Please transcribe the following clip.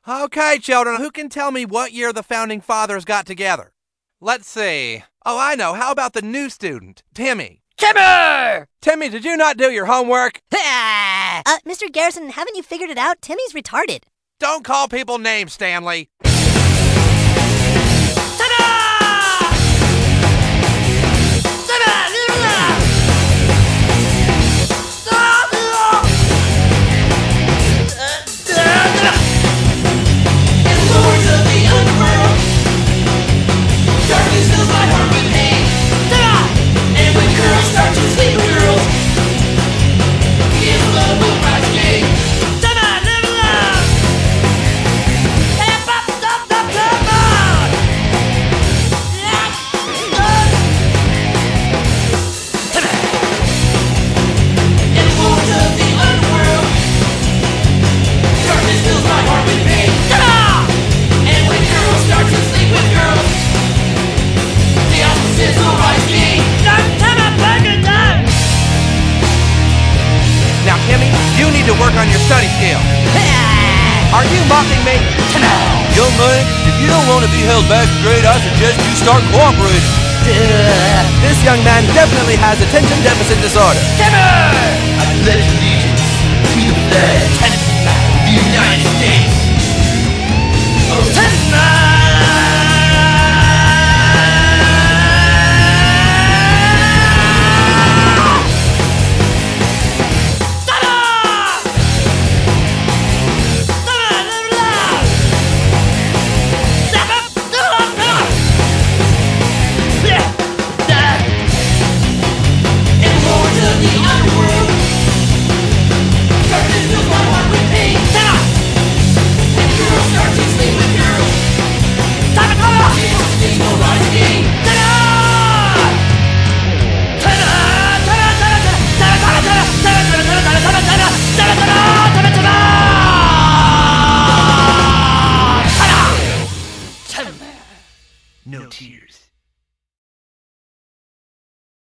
Okay, children, who can tell me what year the Founding Fathers got together? Let's see. Oh, I know. How about the new student, Timmy? Timmy! Timmy, did you not do your homework? Mr. Garrison, haven't you figured it out? Timmy's retarded. Don't call people names, Stanley. Now, Timmy, you need to work on your study skills. Are you mocking me? Young man, if you don't want to be held back in grade, I suggest you start cooperating. This young man definitely has attention deficit disorder. I pledge allegiance to the flag of the United States. No tears.